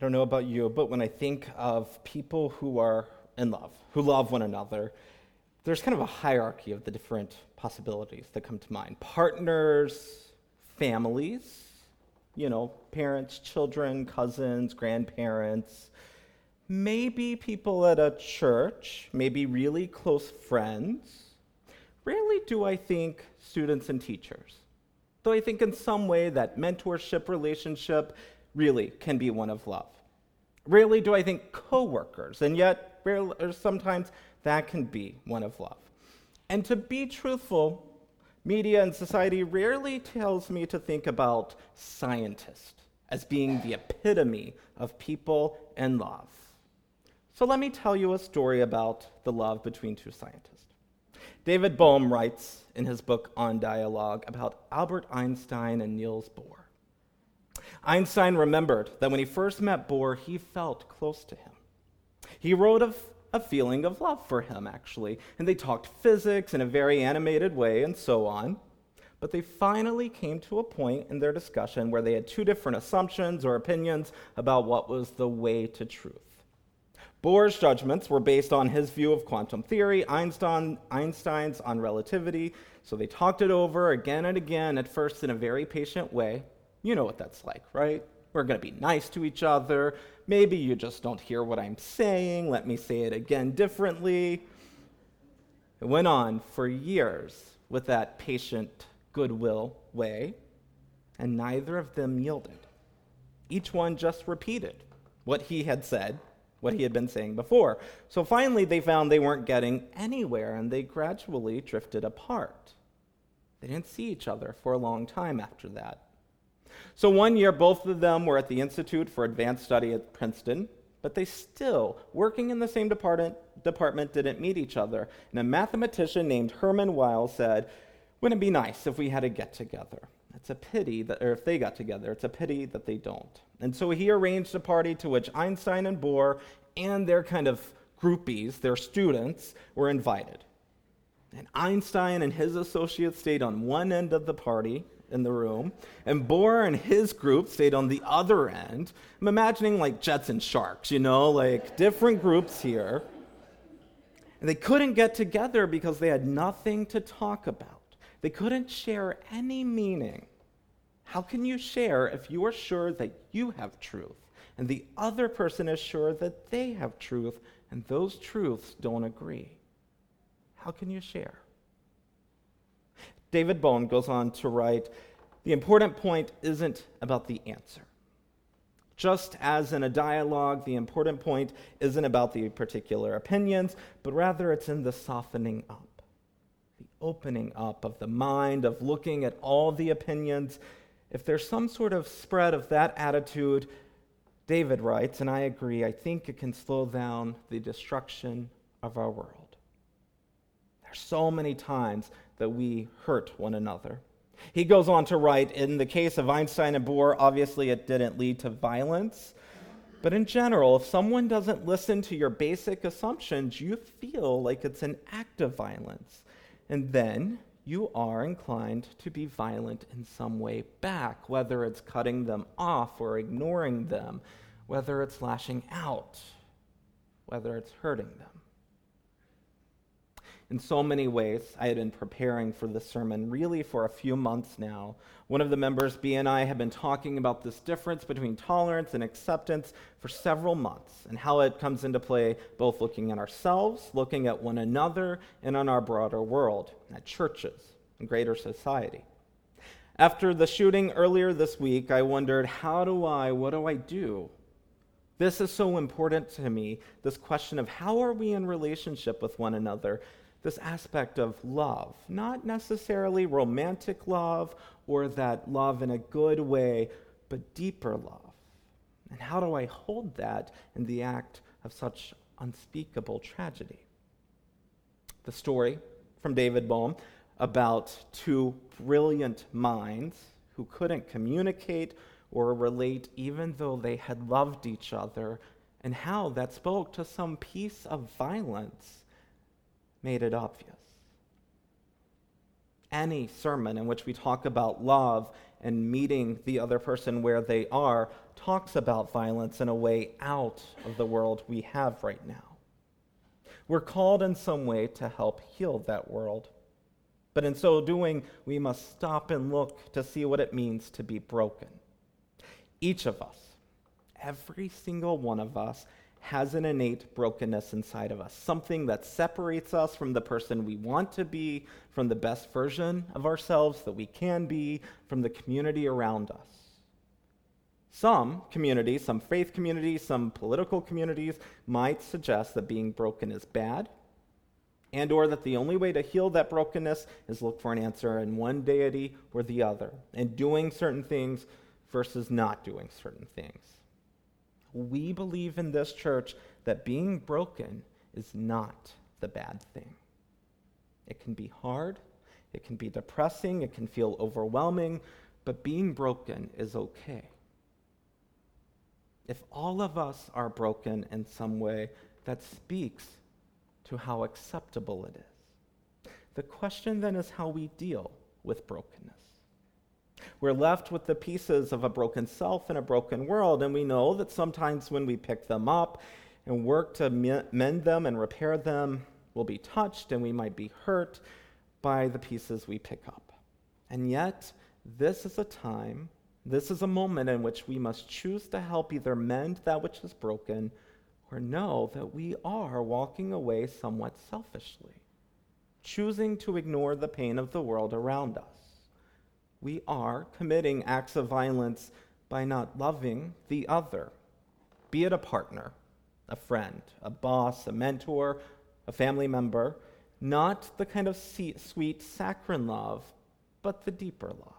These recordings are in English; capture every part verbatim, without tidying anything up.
don't know about you, but when I think of people who are in love, who love one another, there's kind of a hierarchy of the different possibilities that come to mind. Partners, families, you know, parents, children, cousins, grandparents, maybe people at a church, maybe really close friends. Rarely do I think students and teachers, though I think in some way that mentorship relationship really can be one of love. Rarely do I think coworkers, and yet rarely, or sometimes that can be one of love. And to be truthful, media and society rarely tells me to think about scientists as being the epitome of people and love. So let me tell you a story about the love between two scientists. David Bohm writes in his book On Dialogue about Albert Einstein and Niels Bohr. Einstein remembered that when he first met Bohr, he felt close to him. He wrote of a feeling of love for him, actually, and they talked physics in a very animated way and so on. But they finally came to a point in their discussion where they had two different assumptions or opinions about what was the way to truth. Bohr's judgments were based on his view of quantum theory, Einstein, Einstein's on relativity, so they talked it over again and again, at first in a very patient way. You know what that's like, right? We're going to be nice to each other. Maybe you just don't hear what I'm saying. Let me say it again differently. It went on for years with that patient goodwill way, and neither of them yielded. Each one just repeated what he had said, what he had been saying before. So finally, they found they weren't getting anywhere, and they gradually drifted apart. They didn't see each other for a long time after that. So one year, both of them were at the Institute for Advanced Study at Princeton, but they still, working in the same department, department didn't meet each other. And a mathematician named Herman Weyl said, wouldn't it be nice if we had a get-together? It's a pity that, or if they got together, it's a pity that they don't. And so he arranged a party to which Einstein and Bohr and their kind of groupies, their students, were invited. And Einstein and his associates stayed on one end of the party in the room, and Bohr and his group stayed on the other end. I'm imagining like Jets and Sharks, you know, like different groups here. And they couldn't get together because they had nothing to talk about. They couldn't share any meaning. How can you share if you are sure that you have truth, and the other person is sure that they have truth, and those truths don't agree? How can you share? David Bohm goes on to write, the important point isn't about the answer. Just as in a dialogue, the important point isn't about the particular opinions, but rather it's in the softening up, the opening up of the mind, of looking at all the opinions. If there's some sort of spread of that attitude, David writes, and I agree, I think it can slow down the destruction of our world. There's so many times that we hurt one another. He goes on to write, in the case of Einstein and Bohr, obviously it didn't lead to violence, but in general, if someone doesn't listen to your basic assumptions, you feel like it's an act of violence, and then you are inclined to be violent in some way back, whether it's cutting them off or ignoring them, whether it's lashing out, whether it's hurting them. In so many ways, I had been preparing for this sermon really for a few months now. One of the members, B and I, have been talking about this difference between tolerance and acceptance for several months, and how it comes into play both looking at ourselves, looking at one another, and on our broader world, at churches and greater society. After the shooting earlier this week, I wondered, how do I, what do I do? This is so important to me, this question of how are we in relationship with one another, this aspect of love, not necessarily romantic love or that love in a good way, but deeper love. And how do I hold that in the act of such unspeakable tragedy? The story from David Bohm about two brilliant minds who couldn't communicate or relate even though they had loved each other, and how that spoke to some piece of violence made it obvious. Any sermon in which we talk about love and meeting the other person where they are talks about violence and a way out of the world we have right now. We're called in some way to help heal that world. But in so doing, we must stop and look to see what it means to be broken. Each of us, every single one of us, has an innate brokenness inside of us, something that separates us from the person we want to be, from the best version of ourselves that we can be, from the community around us. Some communities, some faith communities, some political communities might suggest that being broken is bad, and or that the only way to heal that brokenness is look for an answer in one deity or the other, and doing certain things versus not doing certain things. We believe in this church that being broken is not the bad thing. It can be hard, it can be depressing, it can feel overwhelming, but being broken is okay. If all of us are broken in some way, that speaks to how acceptable it is. The question then is how we deal with brokenness. We're left with the pieces of a broken self and a broken world, and we know that sometimes when we pick them up and work to mend them and repair them, we'll be touched and we might be hurt by the pieces we pick up. And yet, this is a time, this is a moment in which we must choose to help either mend that which is broken or know that we are walking away somewhat selfishly, choosing to ignore the pain of the world around us. We are committing acts of violence by not loving the other, be it a partner, a friend, a boss, a mentor, a family member, not the kind of sweet saccharine love, but the deeper love.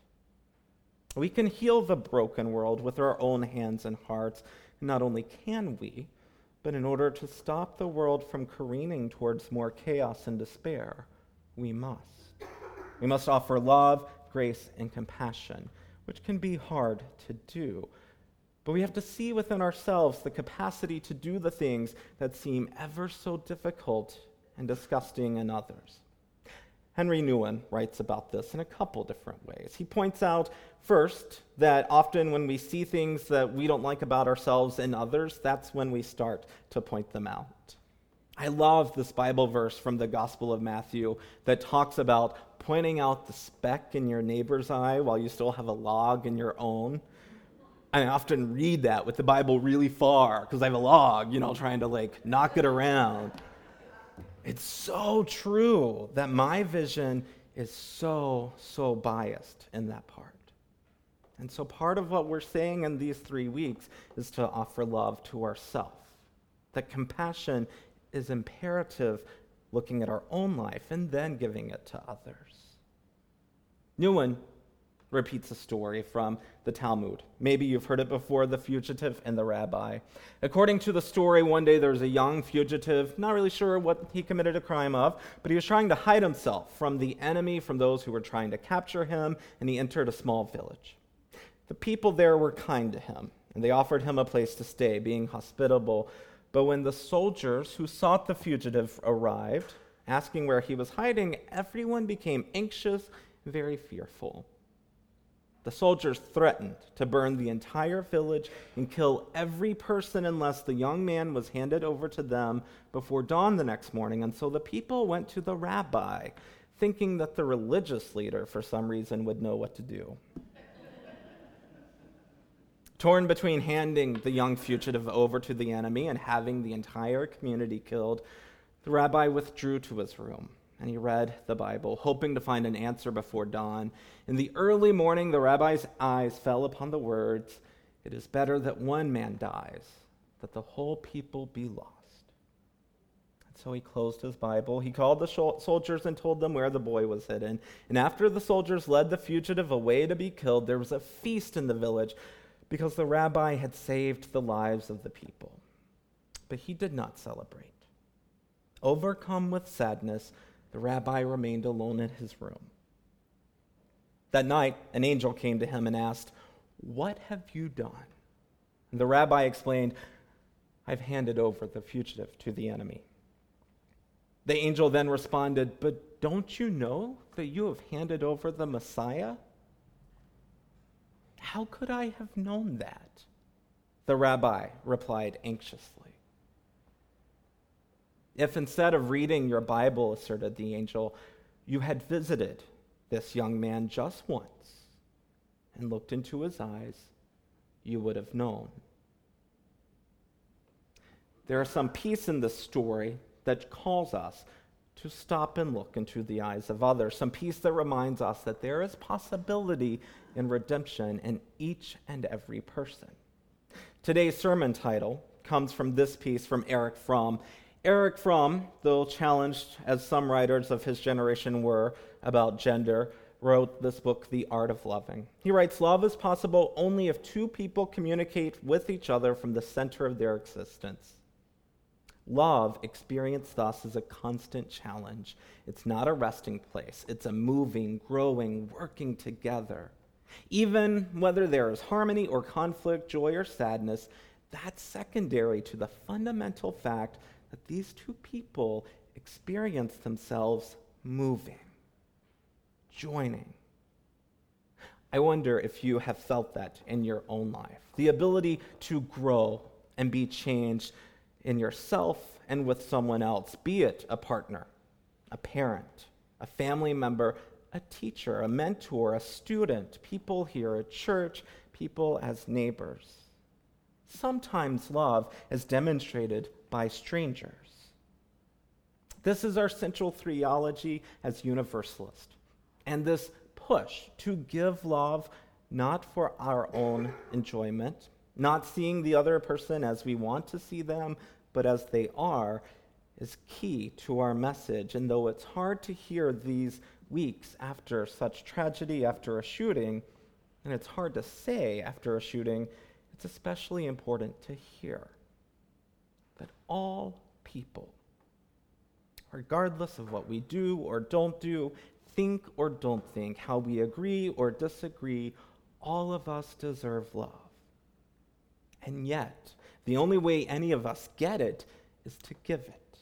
We can heal the broken world with our own hands and hearts. Not only can we, but in order to stop the world from careening towards more chaos and despair, we must. We must offer love, grace, and compassion, which can be hard to do. But we have to see within ourselves the capacity to do the things that seem ever so difficult and disgusting in others. Henry Nouwen writes about this in a couple different ways. He points out, first, that often when we see things that we don't like about ourselves in others, that's when we start to point them out. I love this Bible verse from the Gospel of Matthew that talks about pointing out the speck in your neighbor's eye while you still have a log in your own. I often read that with the Bible really far because I have a log, you know, trying to like knock it around. It's so true that my vision is so, so biased in that part. And so part of what we're saying in these three weeks is to offer love to ourselves. That compassion is imperative, looking at our own life and then giving it to others. Nouwen repeats a story from the Talmud. Maybe you've heard it before, the fugitive and the rabbi. According to the story, one day there was a young fugitive, not really sure what he committed a crime of, but he was trying to hide himself from the enemy, from those who were trying to capture him, and he entered a small village. The people there were kind to him, and they offered him a place to stay, being hospitable. But when the soldiers who sought the fugitive arrived, asking where he was hiding, everyone became anxious, very fearful. The soldiers threatened to burn the entire village and kill every person unless the young man was handed over to them before dawn the next morning. And so the people went to the rabbi, thinking that the religious leader, for some reason, would know what to do. Torn between handing the young fugitive over to the enemy and having the entire community killed, the rabbi withdrew to his room, and he read the Bible, hoping to find an answer before dawn. In the early morning, the rabbi's eyes fell upon the words, "It is better that one man dies, that the whole people be lost." And so he closed his Bible. He called the soldiers and told them where the boy was hidden. And after the soldiers led the fugitive away to be killed, there was a feast in the village, because the rabbi had saved the lives of the people. But he did not celebrate. Overcome with sadness, the rabbi remained alone in his room. That night, an angel came to him and asked, "What have you done?" And the rabbi explained, "I've handed over the fugitive to the enemy." The angel then responded, "But don't you know that you have handed over the Messiah?" How could I have known that? The rabbi replied anxiously. If instead of reading your Bible, asserted the angel, you had visited this young man just once and looked into his eyes, you would have known. There is some peace in this story that calls us to stop and look into the eyes of others, some peace that reminds us that there is possibility in redemption in each and every person. Today's sermon title comes from this piece from Erich Fromm. Erich Fromm, though challenged as some writers of his generation were about gender, wrote this book, The Art of Loving. He writes, "Love is possible only if two people communicate with each other from the center of their existence. Love, experienced thus, is a constant challenge. It's not a resting place. It's a moving, growing, working together. Even whether there is harmony or conflict, joy or sadness, that's secondary to the fundamental fact that these two people experience themselves moving, joining." I wonder if you have felt that in your own life. The ability to grow and be changed in yourself and with someone else, be it a partner, a parent, a family member, a teacher, a mentor, a student, people here at church, people as neighbors. Sometimes love is demonstrated by strangers. This is our central theology as Universalists, and this push to give love not for our own enjoyment, not seeing the other person as we want to see them, but as they are, is key to our message. And though it's hard to hear these weeks after such tragedy, after a shooting, and it's hard to say after a shooting, it's especially important to hear that all people, regardless of what we do or don't do, think or don't think, how we agree or disagree, all of us deserve love. And yet, the only way any of us get it is to give it.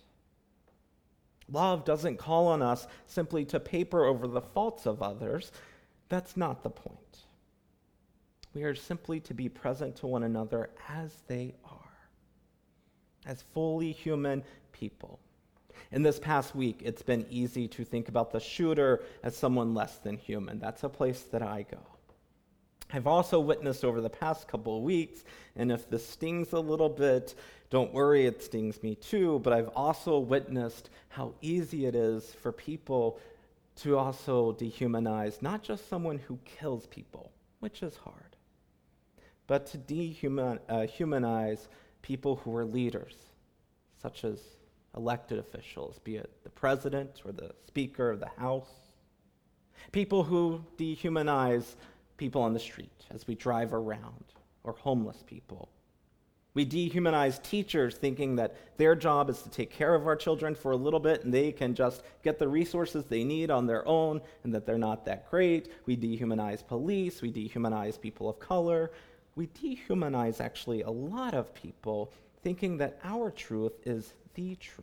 Love doesn't call on us simply to paper over the faults of others. That's not the point. We are simply to be present to one another as they are, as fully human people. In this past week, it's been easy to think about the shooter as someone less than human. That's a place that I go. I've also witnessed over the past couple of weeks, and if this stings a little bit, don't worry, it stings me too, but I've also witnessed how easy it is for people to also dehumanize not just someone who kills people, which is hard, but to dehumanize uh, people who are leaders, such as elected officials, be it the president or the speaker of the House. People who dehumanize people on the street as we drive around, or homeless people. We dehumanize teachers thinking that their job is to take care of our children for a little bit and they can just get the resources they need on their own and that they're not that great. We dehumanize police. We dehumanize people of color. We dehumanize actually a lot of people thinking that our truth is the truth.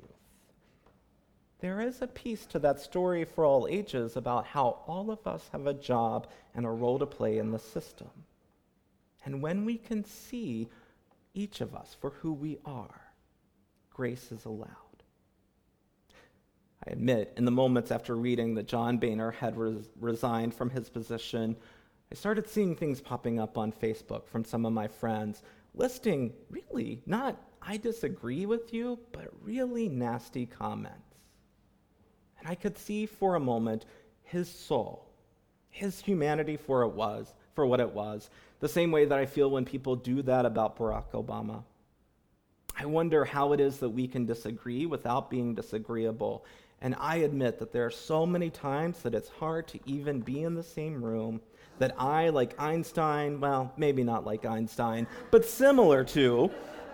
There is a piece to that story for all ages about how all of us have a job and a role to play in the system. And when we can see each of us for who we are, grace is allowed. I admit, in the moments after reading that John Boehner had res- resigned from his position, I started seeing things popping up on Facebook from some of my friends, listing really not, I disagree with you, but really nasty comments. And I could see for a moment his soul, his humanity for it was, for what it was, the same way that I feel when people do that about Barack Obama. I wonder how it is that we can disagree without being disagreeable. And I admit that there are so many times that it's hard to even be in the same room, that I, like Einstein, well, maybe not like Einstein, but similar to,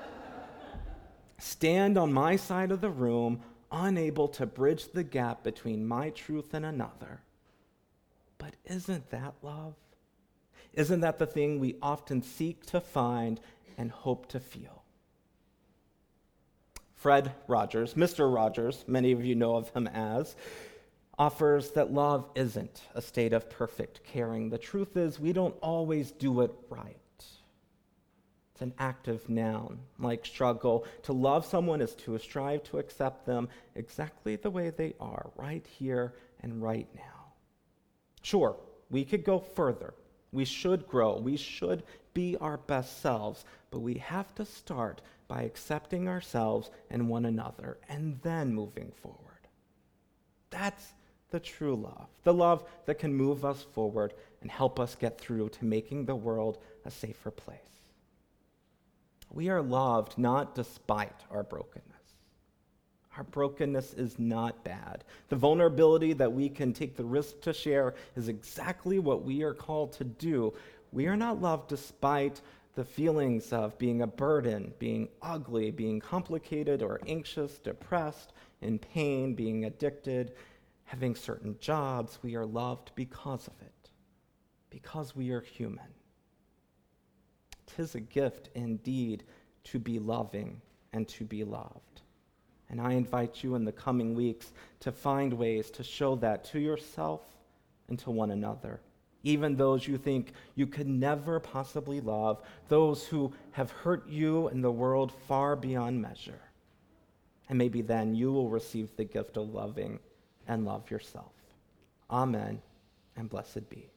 stand on my side of the room, unable to bridge the gap between my truth and another. But isn't that love? Isn't that the thing we often seek to find and hope to feel? Fred Rogers, Mister Rogers, many of you know of him as, offers that love isn't a state of perfect caring. The truth is, we don't always do it right. It's an active noun, like struggle. To love someone is to strive to accept them exactly the way they are, right here and right now. Sure, we could go further. We should grow. We should be our best selves, but we have to start by accepting ourselves and one another and then moving forward. That's the true love, the love that can move us forward and help us get through to making the world a safer place. We are loved not despite our brokenness. Our brokenness is not bad. The vulnerability that we can take the risk to share is exactly what we are called to do. We are not loved despite the feelings of being a burden, being ugly, being complicated or anxious, depressed, in pain, being addicted, having certain jobs. We are loved because of it, because we are human. 'Tis a gift indeed to be loving and to be loved. And I invite you in the coming weeks to find ways to show that to yourself and to one another, even those you think you could never possibly love, those who have hurt you in the world far beyond measure. And maybe then you will receive the gift of loving and love yourself. Amen, and blessed be.